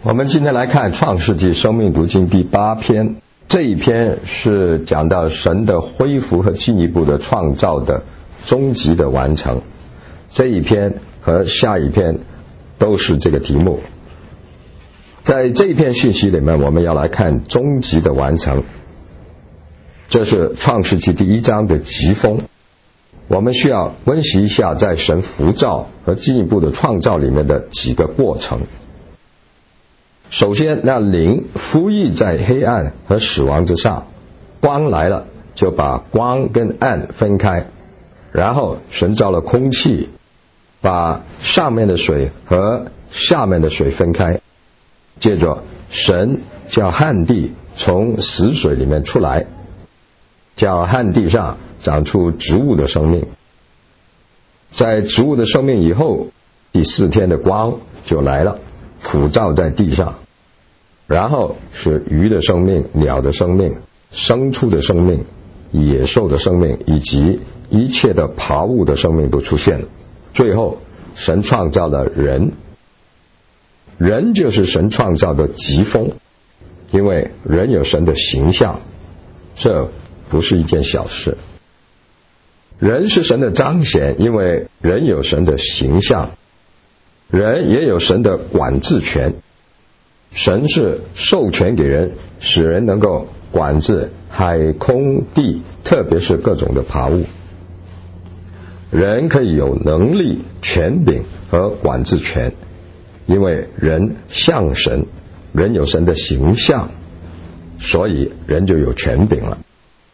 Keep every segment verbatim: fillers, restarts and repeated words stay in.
我们今天来看《创世纪生命读经》第八篇，这一篇是讲到神的恢复和进一步的创造的终极的完成。这一篇和下一篇都是这个题目。在这一篇信息里面，我们要来看终极的完成，这是《创世纪》第一章的疾风。我们需要温习一下在神浮造和进一步的创造里面的几个过程。首先，那灵服役在黑暗和死亡之上，光来了就把光跟暗分开，然后神造了空气，把上面的水和下面的水分开，接着神叫旱地从死水里面出来，叫旱地上长出植物的生命。在植物的生命以后，第四天的光就来了，普照在地上，然后是鱼的生命、鸟的生命、牲畜的生命、野兽的生命，以及一切的爬物的生命都出现了。最后神创造了人，人就是神创造的疾风，因为人有神的形象，这不是一件小事。人是神的彰显，因为人有神的形象，人也有神的管制权。神是授权给人，使人能够管制海空地，特别是各种的爬物。人可以有能力、权柄和管制权，因为人像神，人有神的形象，所以人就有权柄了。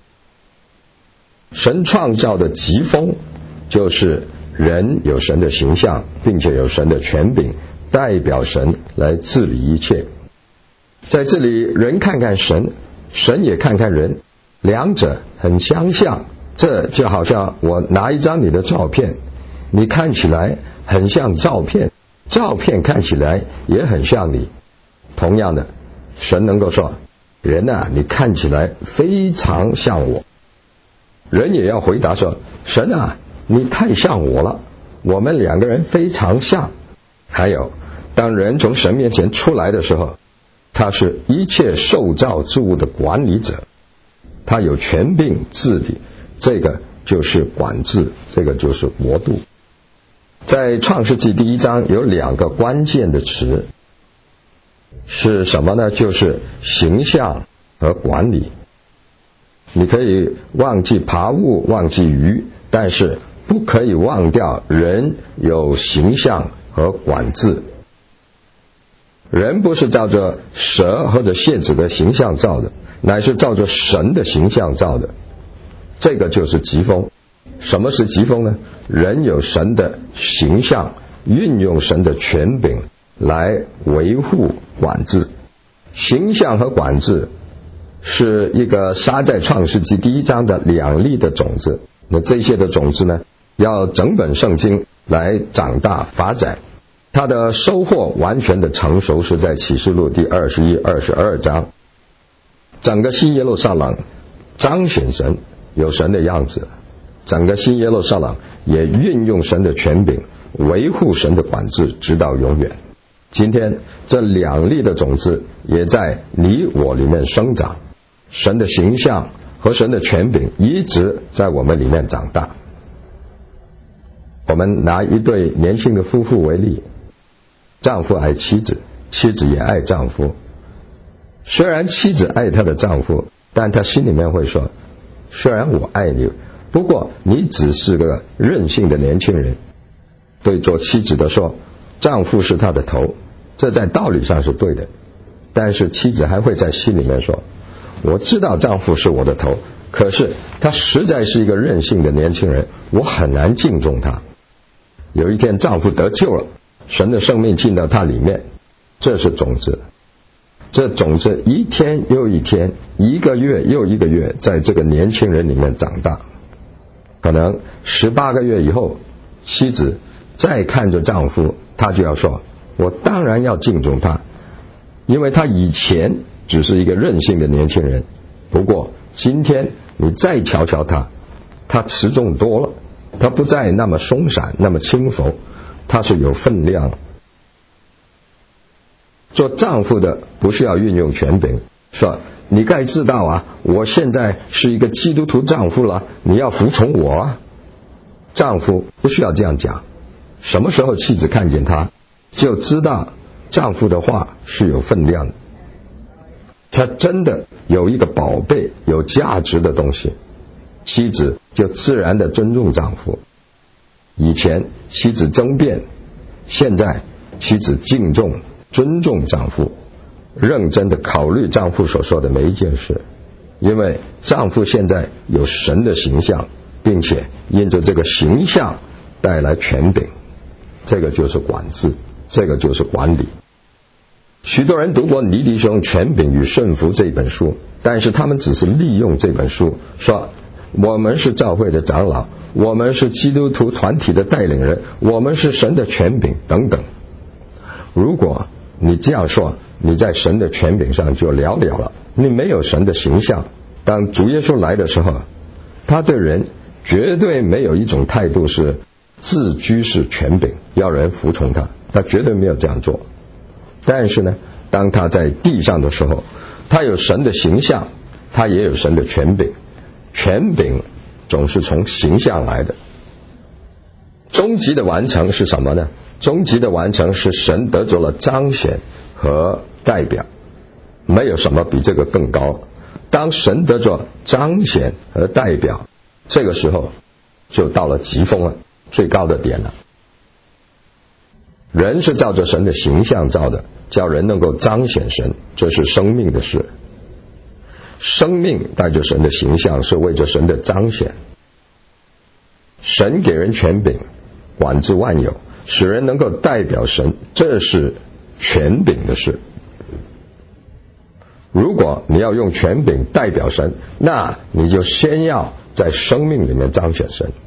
神创造的疾风就是人有神的形象，并且有神的权柄，代表神来治理一切。在这里，人看看神，神也看看人，两者很相像。这就好像我拿一张你的照片，你看起来很像照片，照片看起来也很像你。同样的，神能够说，人啊，你看起来非常像我。人也要回答说，神啊，你太像我了，我们两个人非常像。还有，当人从神面前出来的时候，他是一切受造之物的管理者，他有权柄治理，这个就是管制，这个就是国度。在创世纪第一章有两个关键的词，是什么呢？就是形象和管理。你可以忘记爬物，忘记鱼，但是不可以忘掉人有形象和管制。人不是照着蛇或者蝎子的形象造的，乃是照着神的形象造的。这个就是疾风。什么是疾风呢？人有神的形象，运用神的权柄来维护管制。形象和管制是一个撒在创世纪第一章的两粒的种子，那这些的种子呢，要整本圣经来长大发展。它的收获完全的成熟是在启示录第二十一、二十二章。整个新耶路撒冷彰显神，有神的样子，整个新耶路撒冷也运用神的权柄，维护神的管制，直到永远。今天这两粒的种子也在你我里面生长，神的形象和神的权柄一直在我们里面长大。我们拿一对年轻的夫妇为例，丈夫爱妻子，妻子也爱丈夫。虽然妻子爱她的丈夫，但她心里面会说，虽然我爱你，不过你只是个任性的年轻人。对做妻子的说，丈夫是她的头，这在道理上是对的，但是妻子还会在心里面说，我知道丈夫是我的头，可是他实在是一个任性的年轻人，我很难敬重他。有一天丈夫得救了，神的生命进到他里面，这是种子。这种子一天又一天，一个月又一个月，在这个年轻人里面长大。可能十八个月以后，妻子再看着丈夫，她就要说，我当然要敬重他，因为他以前只是一个任性的年轻人，不过今天你再瞧瞧他，他持重多了，他不再那么松散，那么轻浮，他是有分量。 做丈夫的不需要运用权柄，说你该知道啊，我现在是一个基督徒丈夫了，你要服从我啊。丈夫不需要这样讲，什么时候妻子看见他，就知道丈夫的话是有分量的，他真的有一个宝贝有价值的东西，妻子就自然的尊重丈夫。以前妻子争辩，现在妻子敬重尊重丈夫，认真的考虑丈夫所说的每一件事，因为丈夫现在有神的形象，并且因着这个形象带来权柄，这个就是管制，这个就是管理。许多人读过尼迪兄《权柄与顺服》这本书，但是他们只是利用这本书说我们是教会的长老，我们是基督徒团体的带领人，我们是神的权柄等等。如果你这样说，你在神的权柄上就寥寥了，你没有神的形象。当主耶稣来的时候，他对人绝对没有一种态度是自居是权柄，要人服从他，他绝对没有这样做。但是呢，当他在地上的时候，他有神的形象，他也有神的权柄。权柄总是从形象来的。终极的完成是什么呢？终极的完成是神得着了彰显和代表，没有什么比这个更高。当神得着彰显和代表，这个时候就到了极峰了，最高的点了。人是照着神的形象造的，叫人能够彰显神，这是生命的事。生命带着神的形象，是为着神的彰显。神给人权柄，管制万有，使人能够代表神，这是权柄的事。如果你要用权柄代表神，那你就先要在生命里面彰显神。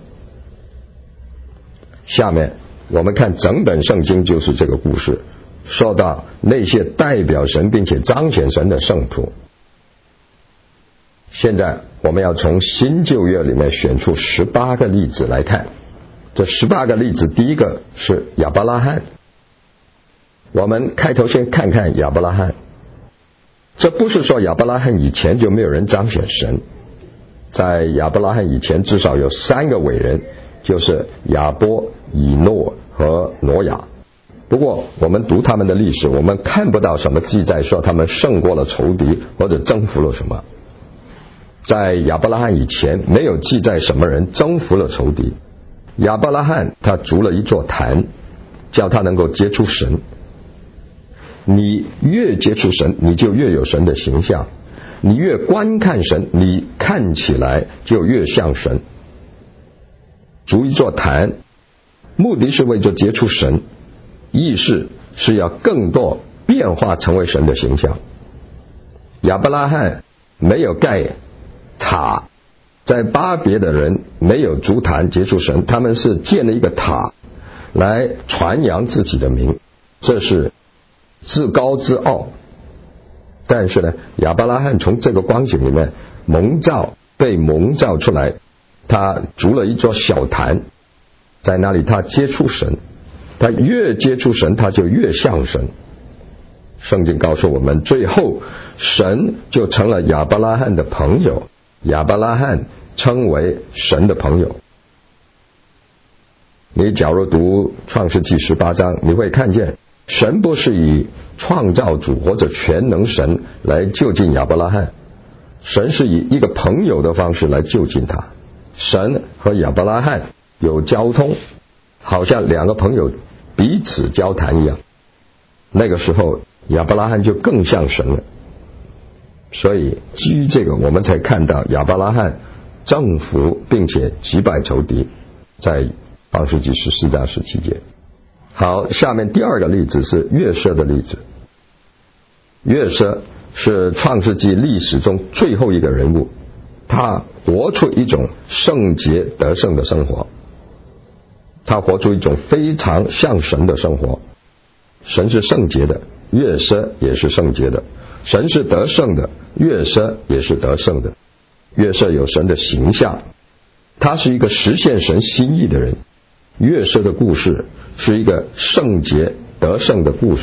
下面我们看整本圣经就是这个故事，说到那些代表神并且彰显神的圣徒。现在我们要从新旧约里面选出十八个例子来看。这十八个例子，第一个是亚伯拉罕。我们开头先看看亚伯拉罕。这不是说亚伯拉罕以前就没有人彰显神，在亚伯拉罕以前至少有三个伟人，就是亚伯、以诺和挪亚。不过我们读他们的历史，我们看不到什么记载说他们胜过了仇敌或者征服了什么。在亚伯拉罕以前没有记载什么人征服了仇敌。亚伯拉罕他筑了一座坛，叫他能够接触神。你越接触神，你就越有神的形象，你越观看神，你看起来就越像神。筑一座坛，目的是为着接触神，意思是要更多变化成为神的形象。亚伯拉罕没有盖塔，在巴别的人没有筑坛接触神，他们是建了一个塔来传扬自己的名，这是自高自傲。但是呢，亚伯拉罕从这个光景里面蒙召，被蒙召出来，他筑了一座小坛，在那里他接触神，他越接触神他就越像神。圣经告诉我们，最后神就成了亚伯拉罕的朋友，亚伯拉罕称为神的朋友。你假如读创世纪十八章，你会看见神不是以创造主或者全能神来就近亚伯拉罕，神是以一个朋友的方式来就近他。神和亚伯拉罕有交通，好像两个朋友彼此交谈一样。那个时候亚伯拉罕就更像神了。所以基于这个，我们才看到亚伯拉罕征服并且击败仇敌，在创世纪十四章十七节。好，下面第二个例子是约瑟的例子。约瑟是创世纪历史中最后一个人物，他活出一种圣洁得胜的生活，他活出一种非常像神的生活。神是圣洁的，约瑟也是圣洁的；神是得胜的，约瑟也是得胜的。约瑟有神的形象，他是一个实现神心意的人。约瑟的故事是一个圣洁得胜的故事，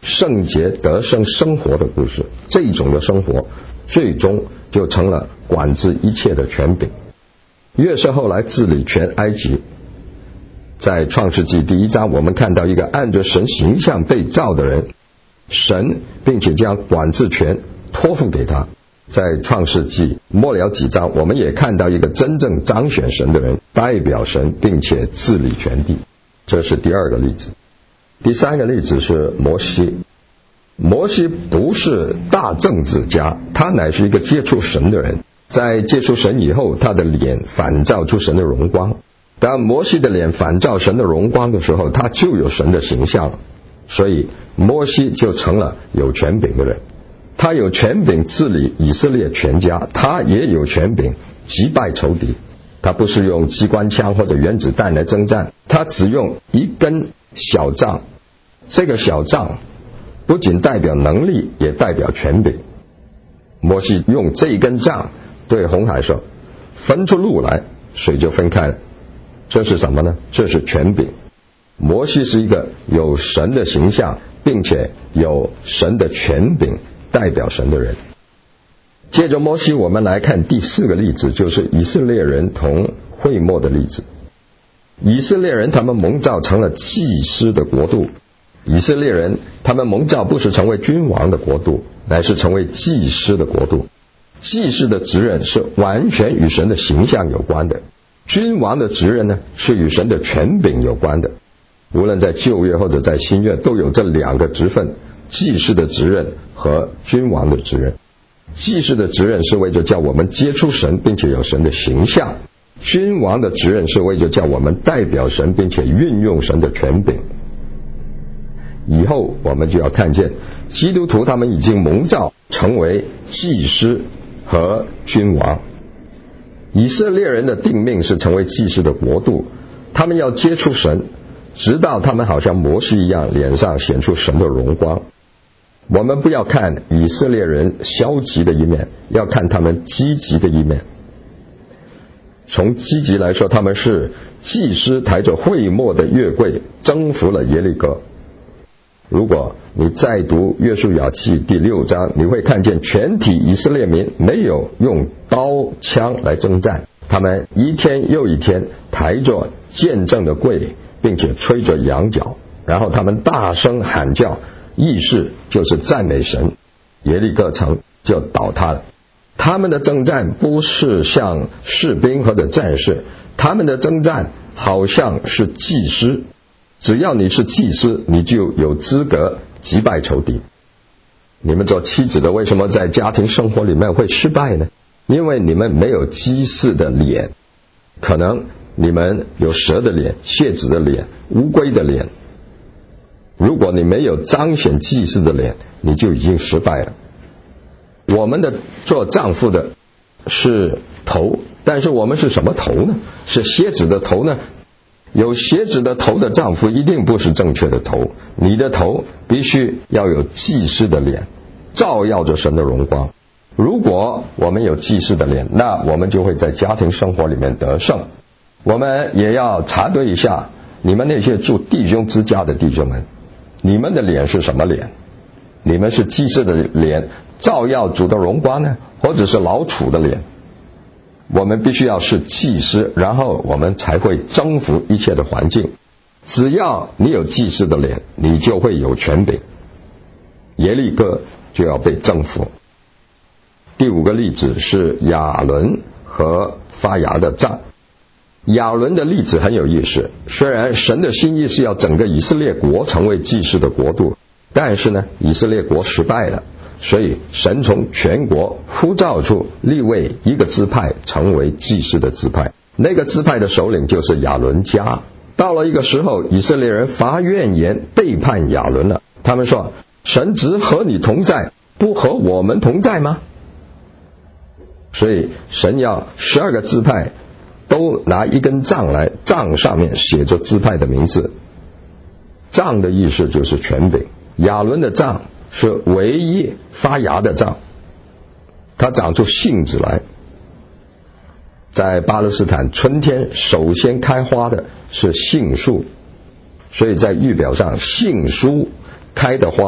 圣洁得胜生活的故事。这种的生活最终就成了管制一切的权柄。约瑟后来治理全埃及，在创世纪第一章我们看到一个按着神形象被造的人，神并且将管制权托付给他。在创世纪末了几章我们也看到一个真正彰显神的人，代表神并且治理全地。这是第二个例子。第三个例子是摩西。摩西不是大政治家，他乃是一个接触神的人。在接触神以后，他的脸反照出神的荣光。当摩西的脸反照神的荣光的时候，他就有神的形象了。所以摩西就成了有权柄的人。他有权柄治理以色列全家，他也有权柄击败仇敌。他不是用机关枪或者原子弹来征战，他只用一根小杖。这个小杖不仅代表能力，也代表权柄。摩西用这一根杖对红海说，分出路来，水就分开了。这是什么呢？这是权柄。摩西是一个有神的形象并且有神的权柄代表神的人。接着摩西我们来看第四个例子，就是以色列人同会幕的例子。以色列人他们蒙召成了祭司的国度。以色列人他们蒙召不是成为君王的国度，乃是成为祭司的国度。祭司的职任是完全与神的形象有关的，君王的职任呢是与神的权柄有关的。无论在旧约或者在新约都有这两个职分，祭司的职任和君王的职任。祭司的职任是为着叫我们接触神并且有神的形象，君王的职任是为着叫我们代表神并且运用神的权柄。以后我们就要看见基督徒他们已经蒙召成为祭司和君王。以色列人的定命是成为祭司的国度，他们要接触神，直到他们好像摩西一样脸上显出神的荣光。我们不要看以色列人消极的一面，要看他们积极的一面。从积极来说，他们是祭司抬着会幕的月柜征服了耶利哥。如果你再读约书亚记第六章，你会看见全体以色列民没有用刀枪来征战，他们一天又一天抬着见证的柜，并且吹着羊角，然后他们大声喊叫，意思就是赞美神，耶利哥城就倒塌了。他们的征战不是像士兵或者战士，他们的征战好像是祭司。只要你是祭司，你就有资格击败仇敌。你们做妻子的为什么在家庭生活里面会失败呢？因为你们没有祭司的脸。可能你们有蛇的脸、蝎子的脸、乌龟的脸。如果你没有彰显祭司的脸，你就已经失败了。我们的做丈夫的是头，但是我们是什么头呢？是蝎子的头呢？有蝎子的头的丈夫一定不是正确的头。你的头必须要有祭司的脸，照耀着神的荣光。如果我们有祭司的脸，那我们就会在家庭生活里面得胜。我们也要查对一下，你们那些住弟兄之家的弟兄们，你们的脸是什么脸？你们是祭司的脸照耀主的荣光呢，或者是老楚的脸？我们必须要是祭司，然后我们才会征服一切的环境。只要你有祭司的脸，你就会有权柄，耶利哥就要被征服。第五个例子是亚伦和发芽的杖。亚伦的例子很有意思，虽然神的心意是要整个以色列国成为祭司的国度，但是呢，以色列国失败了，所以神从全国呼召出利未一个支派成为祭司的支派。那个支派的首领就是亚伦家。到了一个时候，以色列人发怨言背叛亚伦了。他们说，神只和你同在，不和我们同在吗？所以神要十二个支派都拿一根杖来，杖上面写着支派的名字。杖的意思就是权柄。亚伦的杖是唯一发芽的杖，它长出杏子来。在巴勒斯坦春天首先开花的是杏树，所以在预表上杏树开的花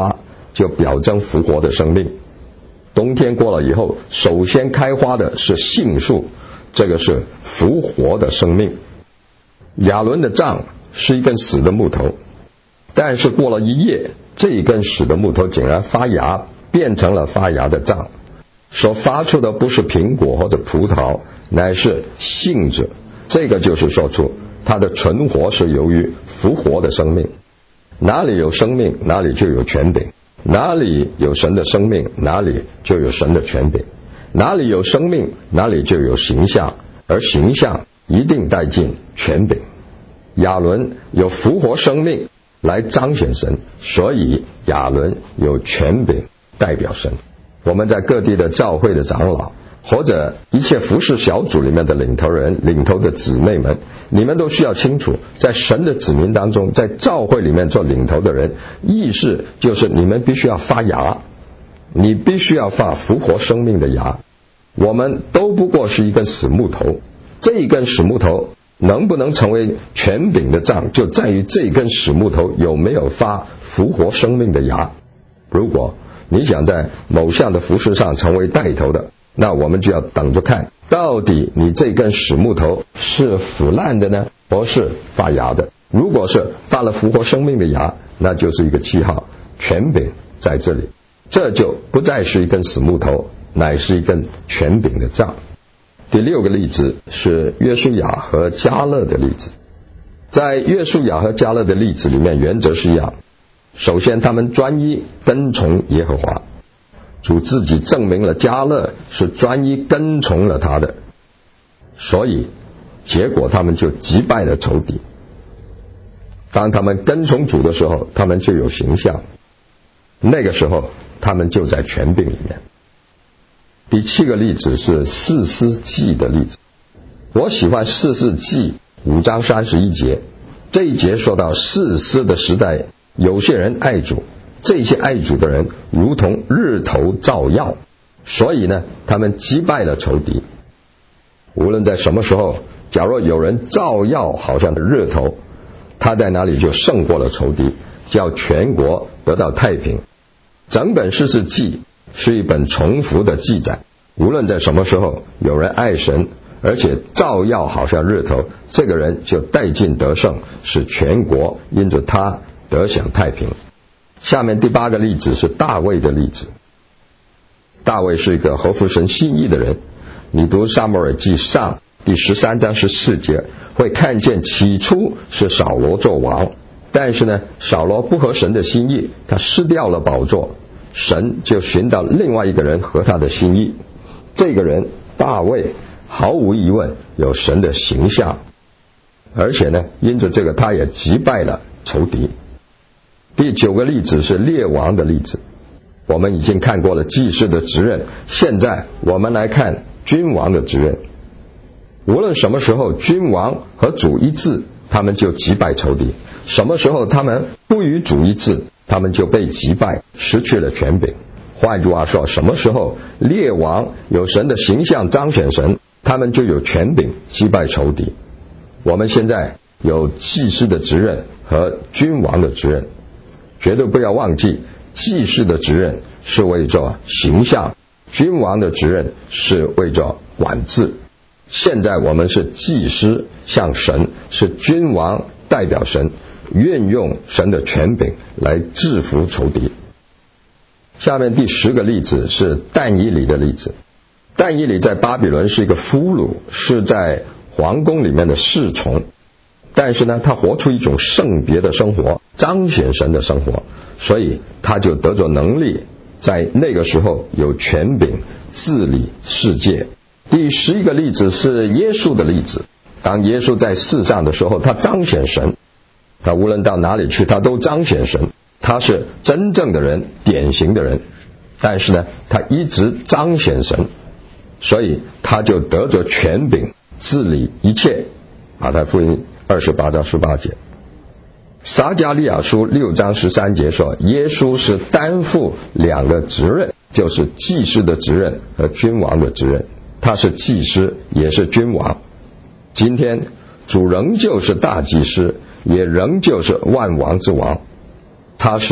就表征复活的生命。冬天过了以后，首先开花的是杏树，这个是复活的生命。亚伦的杖是一根死的木头，但是过了一夜，这一根死的木头竟然发芽，变成了发芽的杖。所发出的不是苹果或者葡萄，乃是杏子。这个就是说出它的存活是由于复活的生命。哪里有生命，哪里就有权柄；哪里有神的生命，哪里就有神的权柄；哪里有生命，哪里就有形象，而形象一定带进权柄。亚伦有复活生命来彰显神，所以亚伦有权柄代表神。我们在各地的教会的长老，或者一切服事小组里面的领头人、领头的姊妹们，你们都需要清楚，在神的子民当中，在教会里面做领头的人，意思就是你们必须要发芽，你必须要发复活生命的芽。我们都不过是一根死木头，这一根死木头能不能成为权柄的杖，就在于这根死木头有没有发复活生命的芽。如果你想在某项的服事上成为带头的，那我们就要等着看，到底你这根死木头是腐烂的呢，或是发芽的。如果是发了复活生命的芽，那就是一个记号，权柄在这里，这就不再是一根死木头，乃是一根权柄的杖。第六个例子是约书亚和迦勒的例子。在约书亚和迦勒的例子里面，原则是一样。首先他们专一跟从耶和华，主自己证明了迦勒是专一跟从了他的，所以结果他们就击败了仇敌。当他们跟从主的时候，他们就有形象，那个时候他们就在权柄里面。第七个例子是士师记的例子。我喜欢士师记五章三十一节，这一节说到士师的时代，有些人爱主，这些爱主的人如同日头照耀，所以呢，他们击败了仇敌。无论在什么时候，假若有人照耀好像日头，他在哪里就胜过了仇敌，叫全国得到太平。整本士师记是一本重复的记载，无论在什么时候有人爱神，而且照耀好像日头，这个人就带进得胜，使全国因着他得享太平。下面第八个例子是大卫的例子。大卫是一个合乎神心意的人，你读撒母耳记上第十三章十四节，会看见起初是扫罗做王，但是呢，扫罗不合神的心意，他失掉了宝座，神就寻到另外一个人合他的心意。这个人大卫毫无疑问有神的形象，而且呢，因着这个他也击败了仇敌。第九个例子是列王的例子。我们已经看过了祭司的职任，现在我们来看君王的职任。无论什么时候君王和主一致，他们就击败仇敌；什么时候他们不与主一致，他们就被击败，失去了权柄。换句话说，什么时候列王有神的形象彰显神，他们就有权柄击败仇敌。我们现在有祭司的职任和君王的职任，绝对不要忘记，祭司的职任是为着形象，君王的职任是为着管制。现在我们是祭司像神，是君王代表神，运用神的权柄来制服仇敌。下面第十个例子是但以理的例子。但以理在巴比伦是一个俘虏，是在皇宫里面的侍从，但是呢，他活出一种圣别的生活，彰显神的生活，所以他就得着能力，在那个时候有权柄治理世界。第十一个例子是耶稣的例子。当耶稣在世上的时候，他彰显神，他无论到哪里去，他都彰显神，他是真正的人，典型的人，但是呢，他一直彰显神，所以他就得着权柄治理一切。马太福音二十八章十八节。撒迦利亚书六章十三节说，耶稣是担负两个职任，就是祭司的职任和君王的职任。他是祭司，也是君王。今天主仍旧是大祭司，也仍旧是万王之王。他是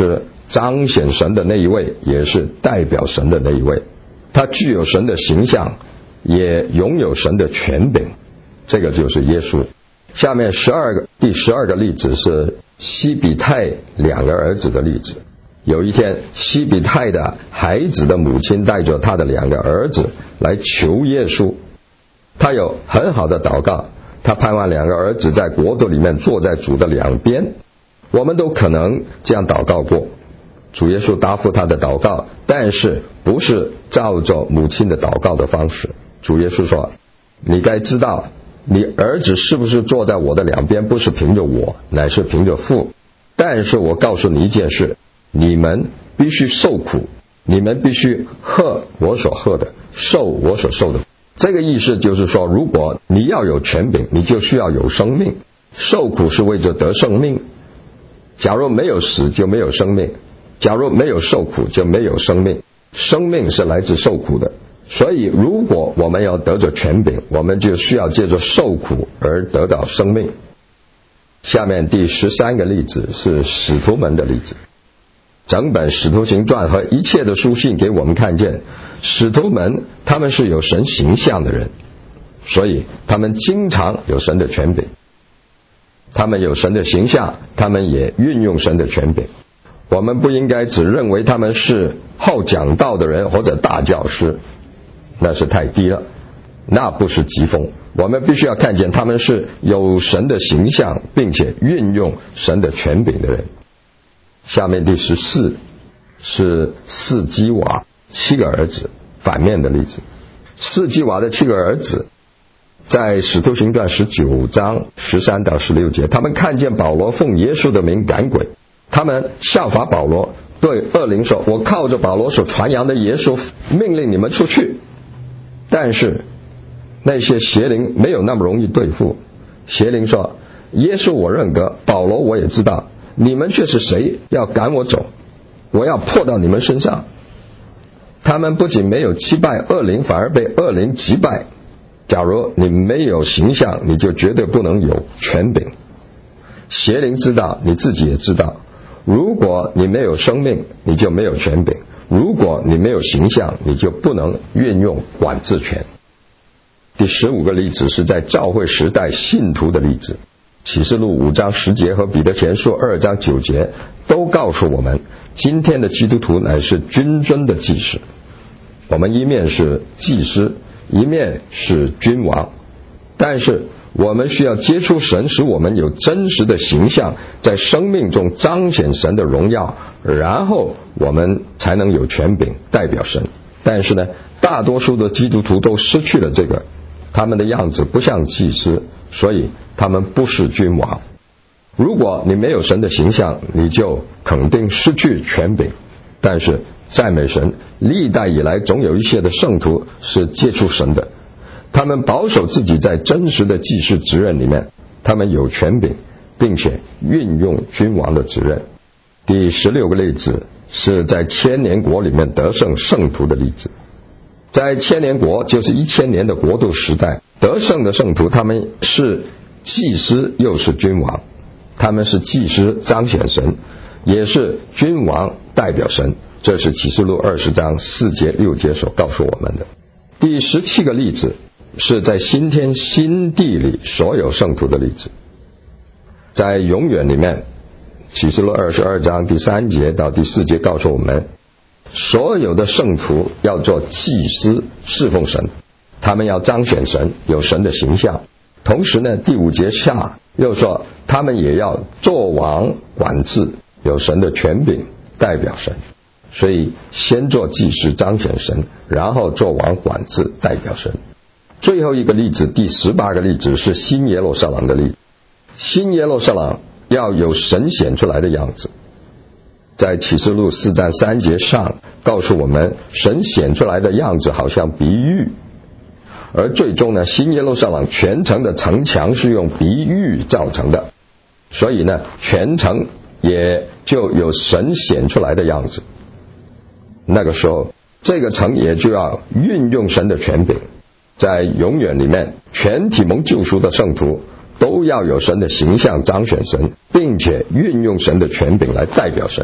彰显神的那一位，也是代表神的那一位。他具有神的形象，也拥有神的权柄，这个就是耶稣。下面十二个第十二个例子是西比泰两个儿子的例子。有一天，西比泰的孩子的母亲带着他的两个儿子来求耶稣，他有很好的祷告，他盼望两个儿子在国度里面坐在主的两边。我们都可能这样祷告过，主耶稣答复他的祷告，但是不是照着母亲的祷告的方式。主耶稣说，你该知道你儿子是不是坐在我的两边，不是凭着我，乃是凭着父。但是我告诉你一件事，你们必须受苦，你们必须喝我所喝的，受我所受的。这个意思就是说，如果你要有权柄，你就需要有生命。受苦是为着得生命，假如没有死就没有生命，假如没有受苦就没有生命。生命是来自受苦的，所以如果我们要得着权柄，我们就需要借着受苦而得到生命。下面第十三个例子是使徒们的例子。整本使徒行传和一切的书信给我们看见，使徒们他们是有神形象的人，所以他们经常有神的权柄，他们有神的形象，他们也运用神的权柄。我们不应该只认为他们是好讲道的人或者大教师，那是太低了，那不是疾风。我们必须要看见他们是有神的形象并且运用神的权柄的人。下面第十四是四基瓦七个儿子反面的例子。四基瓦的七个儿子在使徒行传十九章十三到十六节，他们看见保罗奉耶稣的名赶鬼，他们效法保罗，对恶灵说，我靠着保罗所传扬的耶稣命令你们出去。但是那些邪灵没有那么容易对付。邪灵说，耶稣我认得，保罗我也知道，你们却是谁，要赶我走，我要破到你们身上。他们不仅没有击败恶灵，反而被恶灵击败。假如你没有形象，你就绝对不能有权柄。邪灵知道，你自己也知道，如果你没有生命，你就没有权柄；如果你没有形象，你就不能运用管制权。第十五个例子是在教会时代信徒的例子。启示录五章十节和彼得前书二章九节都告诉我们，今天的基督徒乃是君尊的祭司。我们一面是祭司，一面是君王，但是我们需要接触神，使我们有真实的形象，在生命中彰显神的荣耀，然后我们才能有权柄代表神。但是呢，大多数的基督徒都失去了这个，他们的样子不像祭司，所以他们不是君王。如果你没有神的形象，你就肯定失去权柄。但是赞美神，历代以来总有一些的圣徒是接触神的，他们保守自己在真实的祭司职任里面，他们有权柄，并且运用君王的职任。第十六个例子是在千年国里面得胜圣徒的例子。在千年国，就是一千年的国度时代，得胜的圣徒他们是祭司又是君王，他们是祭司彰显神，也是君王代表神。这是启示录二十章四节六节所告诉我们的。第十七个例子是在新天新地里所有圣徒的例子。在永远里面，启示录二十二章第三节到第四节告诉我们，所有的圣徒要做祭司侍奉神，他们要彰显神，有神的形象。同时呢，第五节下又说他们也要做王管制，有神的权柄代表神。所以先做祭司彰显神，然后做王管制代表神。最后一个例子，第十八个例子是新耶路撒冷的例子。新耶路撒冷要有神显出来的样子，在启示录四章三节上告诉我们，神显出来的样子好像比喻，而最终呢，新耶路撒冷全城的城墙是用比喻造成的，所以呢，全城也就有神显出来的样子。那个时候，这个城也就要运用神的权柄。在永远里面，全体蒙救赎的圣徒都要有神的形象彰显神，并且运用神的权柄来代表神。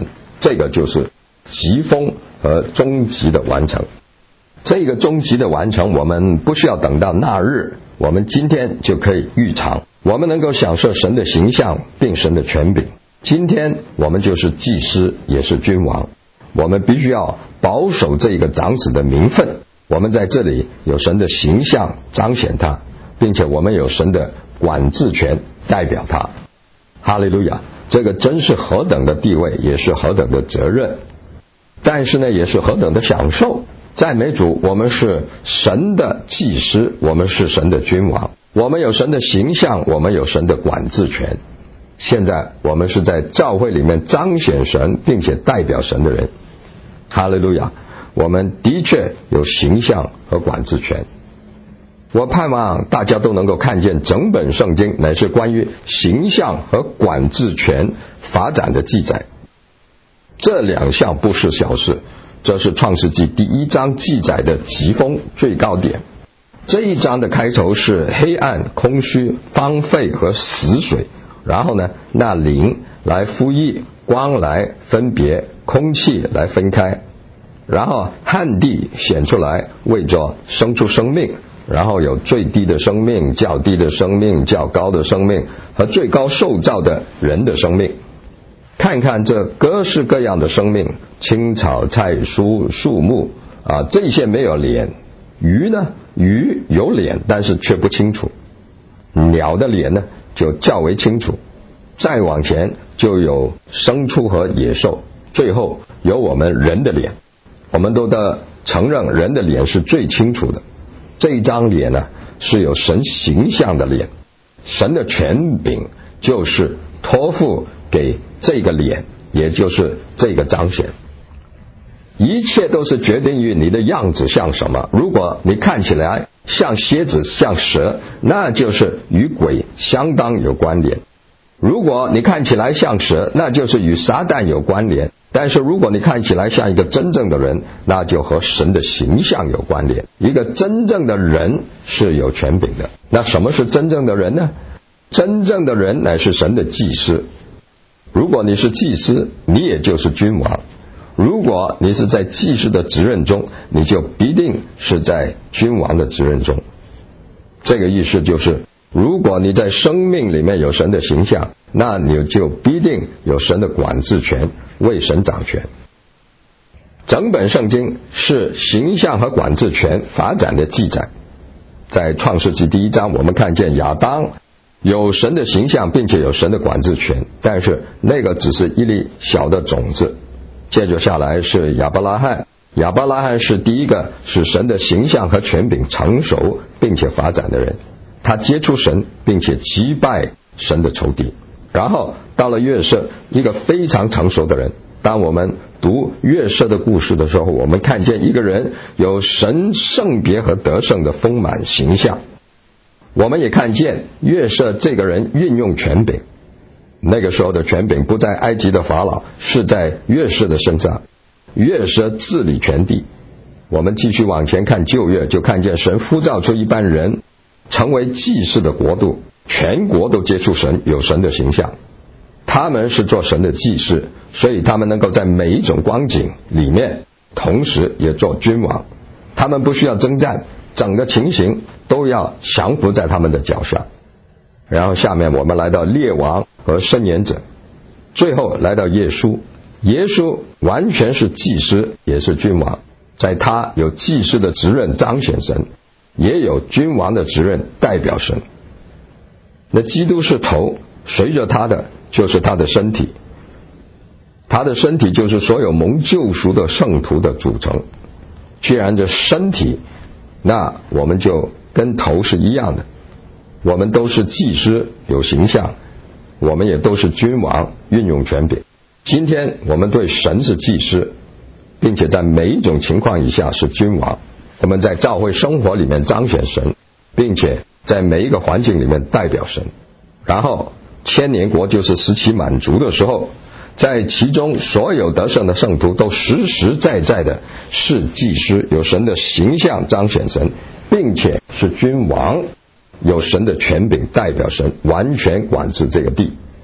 这个就是极峰和终极的完成。这个终极的完成，我们不需要等到那日，我们今天就可以预尝。我们能够享受神的形象并神的权柄。今天我们就是祭司，也是君王，我们必须要保守这个长子的名分。我们在这里有神的形象彰显他，并且我们有神的管制权代表他。哈利路亚！这个真是何等的地位，也是何等的责任，但是呢，也是何等的享受。赞美主，我们是神的祭司，我们是神的君王，我们有神的形象，我们有神的管制权。现在我们是在教会里面彰显神并且代表神的人。哈利路亚！我们的确有形象和管制权。我盼望大家都能够看见整本圣经乃是关于形象和管制权发展的记载。这两项不是小事，这是创世纪第一章记载的极峰最高点。这一章的开头是黑暗、空虚、荒废和死水，然后呢，那灵来呼吁，光来分别，空气来分开，然后旱地显出来，为着生出生命，然后有最低的生命、较低的生命、较高的生命和最高受造的人的生命。看看这各式各样的生命，青草、菜蔬、树木啊，这些没有脸。鱼呢？鱼有脸，但是却不清楚。鸟的脸呢，就较为清楚。再往前就有牲畜和野兽，最后有我们人的脸。我们都得承认人的脸是最清楚的。这一张脸呢，是有神形象的脸，神的权柄就是托付给这个脸，也就是这个彰显。一切都是决定于你的样子像什么。如果你看起来像蝎子、像蛇，那就是与鬼相当有关联。如果你看起来像蛇，那就是与撒旦有关联。但是如果你看起来像一个真正的人，那就和神的形象有关联。一个真正的人是有权柄的。那什么是真正的人呢？真正的人乃是神的祭司。如果你是祭司，你也就是君王。如果你是在祭司的职任中，你就必定是在君王的职任中。这个意思就是，如果你在生命里面有神的形象，那你就必定有神的管制权，为神掌权。整本圣经是形象和管制权发展的记载。在创世纪第一章，我们看见亚当有神的形象，并且有神的管制权，但是那个只是一粒小的种子。接着下来是亚伯拉罕，亚伯拉罕是第一个使神的形象和权柄成熟并且发展的人，他接触神并且击败神的仇敌。然后到了约瑟，一个非常成熟的人。当我们读约瑟的故事的时候，我们看见一个人有神圣别和得胜的丰满形象。我们也看见约瑟这个人运用权柄，那个时候的权柄不在埃及的法老，是在约瑟的身上。约瑟治理全地。我们继续往前看旧约，就看见神呼召出一般人成为祭司的国度，全国都接触神，有神的形象。他们是做神的祭司，所以他们能够在每一种光景里面同时也做君王。他们不需要征战，整个情形都要降服在他们的脚下。然后下面我们来到列王和申言者，最后来到耶稣。耶稣完全是祭司，也是君王，在他有祭司的职任彰显神，也有君王的职任代表神。那基督是头，随着他的就是他的身体，他的身体就是所有蒙救赎的圣徒的组成。既然这身体，那我们就跟头是一样的，我们都是祭司，有形象，我们也都是君王，运用权柄。今天我们对神是祭司，并且在每一种情况以下是君王。我们在教会生活里面彰显神，并且在每一个环境里面代表神。然后千年国就是时期满足的时候，在其中所有得胜的圣徒都实实在在的是祭司，有神的形象彰显神，并且是君王，有神的权柄代表神，完全管制这个地。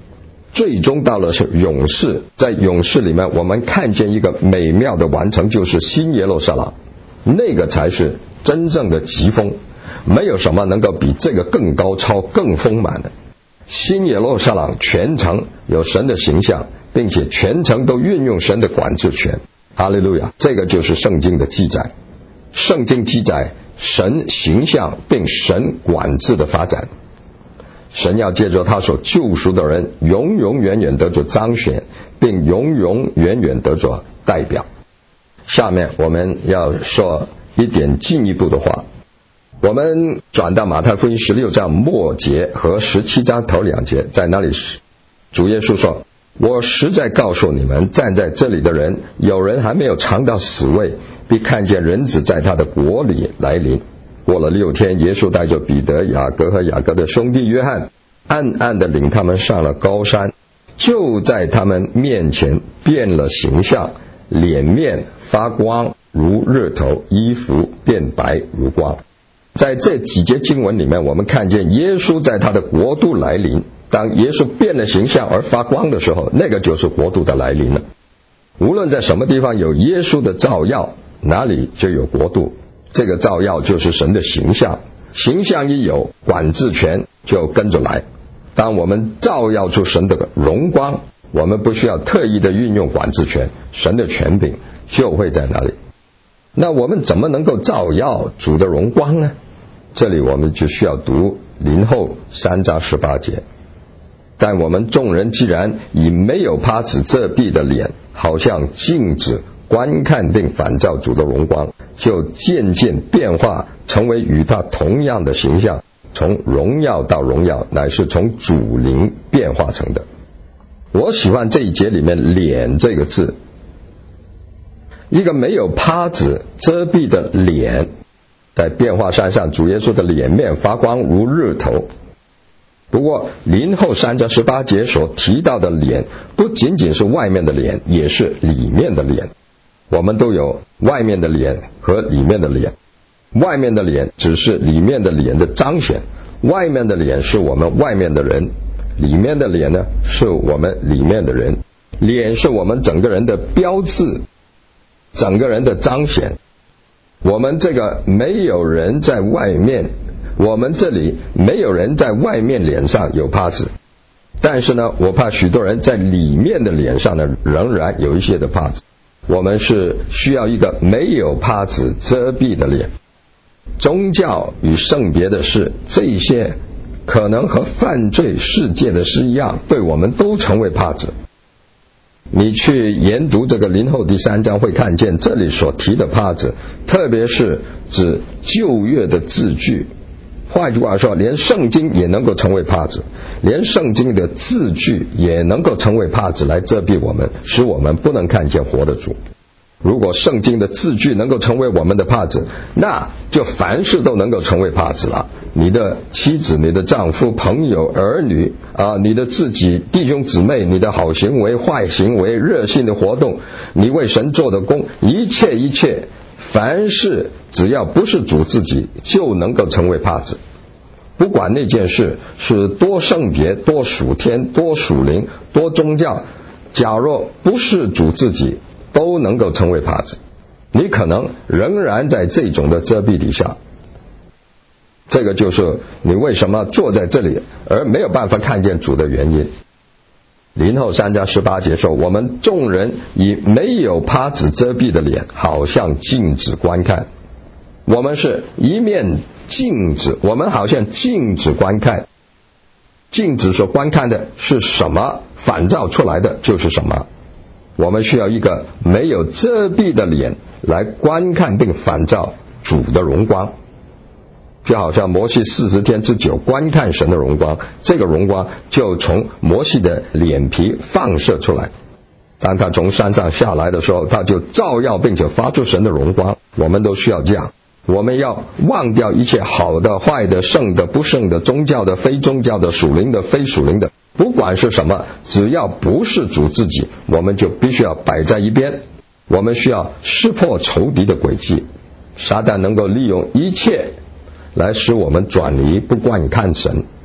最终到了是勇士，在勇士里面我们看见一个美妙的完成，就是新耶路撒冷，那个才是真正的极峰，没有什么能够比这个更高超更丰满的。新耶路撒冷全城有神的形象，并且全城都运用神的管制权。哈利路亚！这个就是圣经的记载，圣经记载神形象并神管制的发展。神要借着他所救赎的人永永远远得着彰显，并永永远远得着代表。下面我们要说一点进一步的话，我们转到马太福音十六章末节和十七章头两节，在那里主耶稣说，我实在告诉你们，站在这里的人，有人还没有尝到死味，必看见人子在他的国里来临。过了六天，耶稣带着彼得、雅各和雅各的兄弟约翰，暗暗地领他们上了高山，就在他们面前变了形象，脸面发光如日头，衣服变白如光。在这几节经文里面，我们看见耶稣在他的国度来临。当耶稣变了形象而发光的时候，那个就是国度的来临了。无论在什么地方有耶稣的照耀，哪里就有国度。这个照耀就是神的形象，形象一有，管制权就跟着来。当我们照耀出神的荣光，我们不需要特意的运用管制权，神的权柄就会在那里。那我们怎么能够照耀主的荣光呢？这里我们就需要读林后三章十八节。但我们众人既然以没有帕子遮蔽的脸，好像镜子观看并反照主的荣光，就渐渐变化，成为与他同样的形象，从荣耀到荣耀，乃是从主灵变化成的。我喜欢这一节里面脸这个字，一个没有帕子遮蔽的脸，在变化山上，主耶稣的脸面发光如日头。不过林后三章十八节所提到的脸，不仅仅是外面的脸，也是里面的脸。我们都有外面的脸和里面的脸，外面的脸只是里面的脸的彰显，外面的脸是我们外面的人，里面的脸呢是我们里面的人。脸是我们整个人的标志，整个人的彰显。我们这个没有人在外面，我们这里没有人在外面脸上有帕子，但是呢，我怕许多人在里面的脸上呢仍然有一些的帕子。我们是需要一个没有帕子遮蔽的脸。宗教与圣别的事，这些可能和犯罪世界的事一样，对我们都成为帕子。你去研读这个林后第三章，会看见这里所提的帕子，特别是指旧约的字句。换句话说，连圣经也能够成为帕子，连圣经的字句也能够成为帕子来遮蔽我们，使我们不能看见活的主。如果圣经的字句能够成为我们的帕子，那就凡事都能够成为帕子了。你的妻子、你的丈夫、朋友、儿女啊，你的自己弟兄姊妹，你的好行为、坏行为、热心的活动，你为神做的工，一切一切，凡事只要不是主自己，就能够成为帕子。不管那件事是多圣别、多属天、多属灵、多宗教，假若不是主自己，都能够成为帕子。你可能仍然在这种的遮蔽底下。这个就是你为什么坐在这里而没有办法看见主的原因。林后三章十八节说，我们众人以没有帕子遮蔽的脸，好像镜子观看。我们是一面镜子，我们好像镜子观看。镜子所观看的是什么，反照出来的就是什么。我们需要一个没有遮蔽的脸来观看并反照主的荣光。就好像摩西四十天之久观看神的荣光，这个荣光就从摩西的脸皮放射出来。当他从山上下来的时候，他就照耀并且发出神的荣光。我们都需要这样，我们要忘掉一切好的、坏的、圣的、不圣的、宗教的、非宗教的、属灵的、非属灵的，不管是什么，只要不是主自己，我们就必须要摆在一边。我们需要识破仇敌的诡计，撒旦能够利用一切来使我们转离不观看神。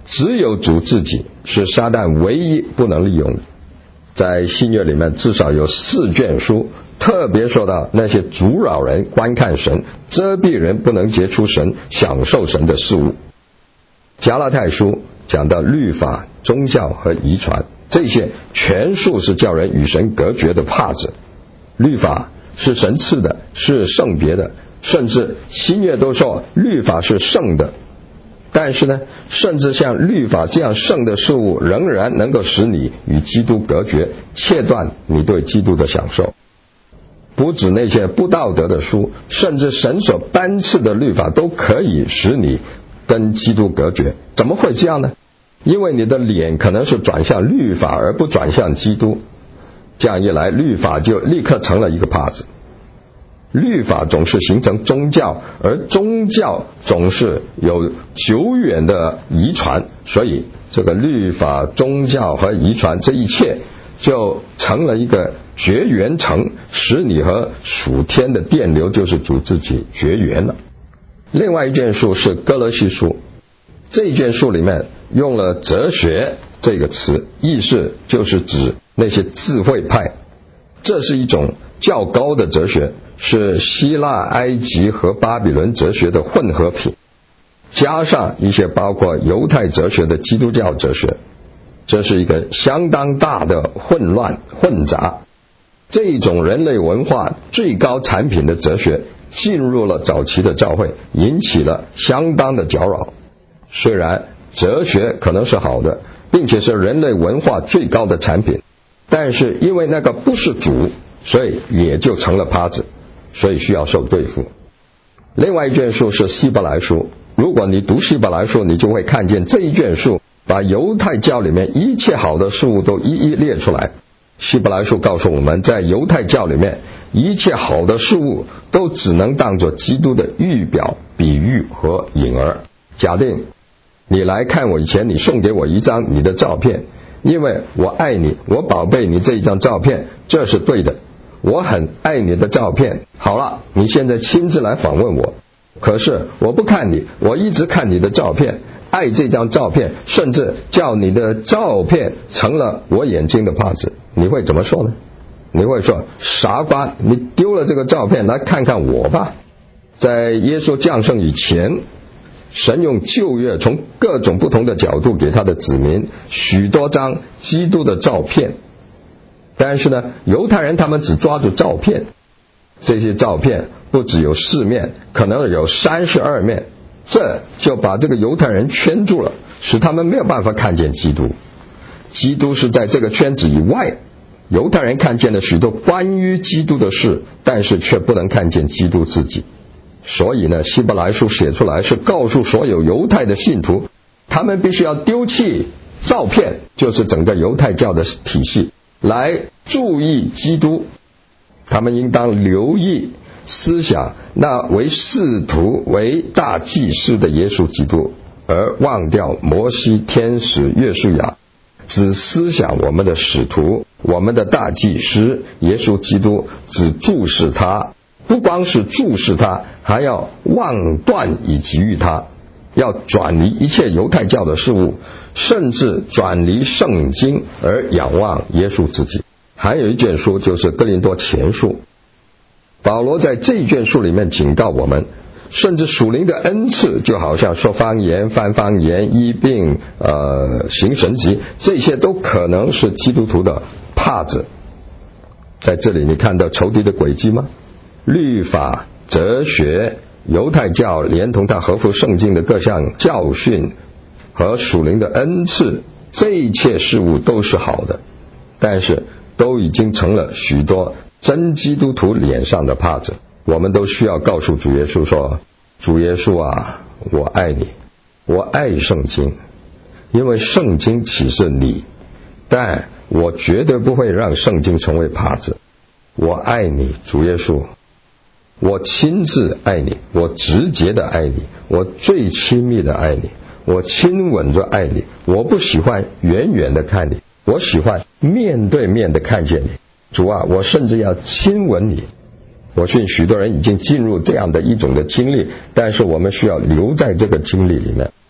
只有主自己是撒旦唯一不能利用的。在新约里面至少有四卷书特别说到那些阻扰人观看神、遮蔽人不能结出神、享受神的事物。加拉太书讲到律法、宗教和遗传，这些全数是叫人与神隔绝的帕子。律法是神赐的，是圣别的，甚至新约都说律法是圣的。但是呢，甚至像律法这样圣的事物，仍然能够使你与基督隔绝，切断你对基督的享受。不止那些不道德的书，甚至神所颁赐的律法都可以使你跟基督隔绝。怎么会这样呢？因为你的脸可能是转向律法而不转向基督，这样一来，律法就立刻成了一个帕子。律法总是形成宗教，而宗教总是有久远的遗传，所以这个律法、宗教和遗传这一切就成了一个绝缘层，使你和属天的电流，就是主自己绝缘了。另外一卷书是哥罗西书，这一卷书里面用了哲学这个词，意思就是指那些智慧派，这是一种较高的哲学，是希腊、埃及和巴比伦哲学的混合品，加上一些包括犹太哲学的基督教哲学，这是一个相当大的混乱混杂。这种人类文化最高产品的哲学进入了早期的教会，引起了相当的搅扰。虽然哲学可能是好的，并且是人类文化最高的产品，但是因为那个不是主，所以也就成了帕子，所以需要受对付。另外一卷书是希伯来书，如果你读希伯来书，你就会看见这一卷书把犹太教里面一切好的事物都一一列出来。希伯来书告诉我们，在犹太教里面，一切好的事物都只能当作基督的预表、比喻和影儿。假定你来看我以前，你送给我一张你的照片，因为我爱你，我宝贝你这一张照片，这是对的，我很爱你的照片。好了，你现在亲自来访问我，可是我不看你，我一直看你的照片，爱这张照片，甚至叫你的照片成了我眼睛的帕子，你会怎么说呢？你会说，傻瓜，你丢了这个照片，来看看我吧。在耶稣降生以前，神用旧约从各种不同的角度给他的子民许多张基督的照片，但是呢，犹太人他们只抓住照片，这些照片不只有四面，可能有三十二面，这就把这个犹太人圈住了，使他们没有办法看见基督。基督是在这个圈子以外，犹太人看见了许多关于基督的事，但是却不能看见基督自己。所以呢，希伯来书写出来是告诉所有犹太的信徒，他们必须要丢弃照片，就是整个犹太教的体系，来注意基督。他们应当留意思想那为使徒、为大祭司的耶稣基督，而忘掉摩西、天使、约书亚，只思想我们的使徒、我们的大祭司耶稣基督，只注视他，不光是注视他，还要忘断以给予他，要转离一切犹太教的事物，甚至转离圣经而仰望耶稣自己。还有一卷书就是哥林多前书，保罗在这一卷书里面警告我们，甚至属灵的恩赐，就好像说方言、翻方言、医病、呃行神迹，这些都可能是基督徒的帕子。在这里你看到仇敌的诡计吗？律法、哲学、犹太教连同它合乎圣经的各项教训和属灵的恩赐，这一切事物都是好的，但是都已经成了许多真基督徒脸上的帕子。我们都需要告诉主耶稣说，主耶稣啊，我爱你，我爱圣经，因为圣经启示你，但我绝对不会让圣经成为帕子。我爱你，主耶稣，我亲自爱你，我直接的爱你，我最亲密的爱你，我亲吻着爱你。我不喜欢远远的看你，我喜欢面对面的看见你。主啊，我甚至要亲吻你。我信许多人已经进入这样的一种的经历，但是我们需要留在这个经历里面。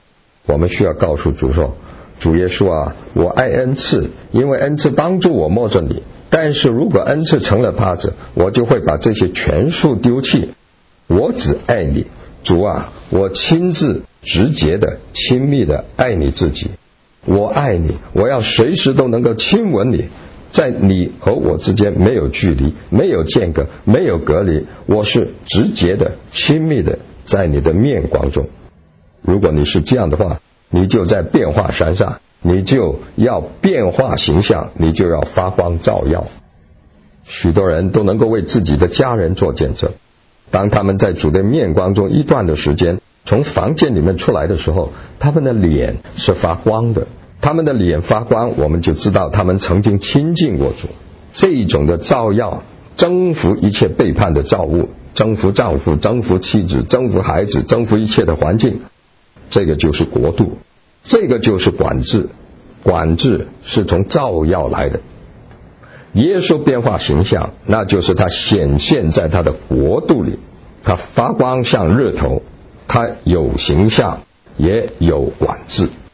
我们需要告诉主说，主耶稣啊，我爱恩赐，因为恩赐帮助我摸着你，但是如果恩赐成了帕子，我就会把这些全数丢弃，我只爱你。主啊，我亲自直接的亲密的爱你自己，我爱你，我要随时都能够亲吻你，在你和我之间没有距离，没有间隔，没有隔离，我是直接的亲密的在你的面光中。如果你是这样的话，你就在变化山上，你就要变化形象，你就要发光照耀。许多人都能够为自己的家人做见证，当他们在主的面光中一段的时间，从房间里面出来的时候，他们的脸是发光的，他们的脸发光，我们就知道他们曾经亲近过主。这一种的照耀征服一切背叛的造物，征服丈夫，征服妻子，征服孩子，征服一切的环境，这个就是国度，这个就是管制。管制是从照耀来的。耶稣变化形象，那就是他显现在他的国度里，他发光像日头，他有形象也有管制。